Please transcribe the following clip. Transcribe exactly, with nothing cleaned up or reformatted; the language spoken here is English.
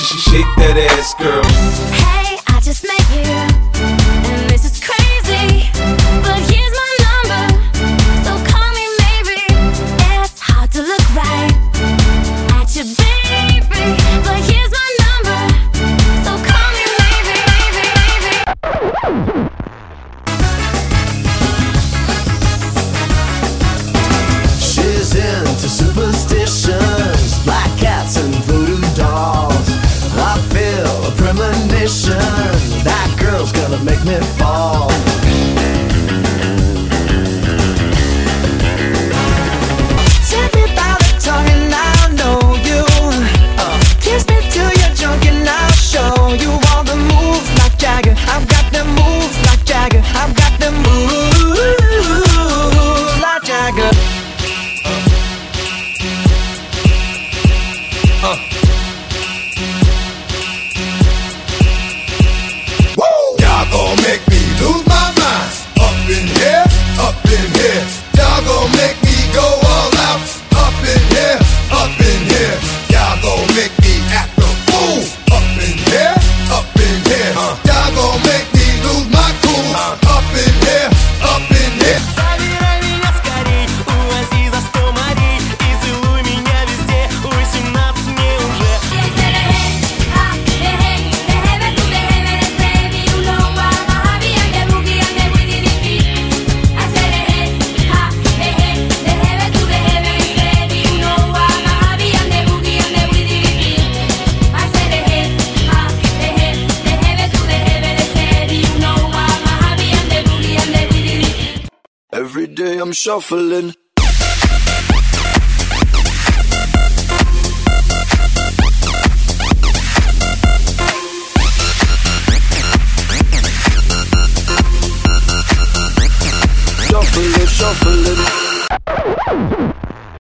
Shake that ass, girl. Hey, I just met you, and this is crazy, but here's my number, so call me maybe. It's hard to look right at you, baby, but here's my number, so call me maybe, maybe, maybe. She's into superstitions, black cats and voodoo dolls. I feel a premonition, that girl's gonna make me fall. Take me by the tongue and I'll know you. uh, Kiss me till you're drunk and I'll show you all the moves like Jagger. I've got them moves like Jagger. I've got them moves like Jagger. Uh. Y'all gon' make me lose my mind. Up in here, up in here. Y'all gon' make me go all out. Up in here, up in here. Y'all gon' make me act a fool. Up in here, up in here. Uh. Y'all gon' make me lose my cool. Uh. Up in here, up in here. Забирай меня скорей, увози за сто морей и целуй меня везде, восемнадцать мне уже. Every day I'm shuffling,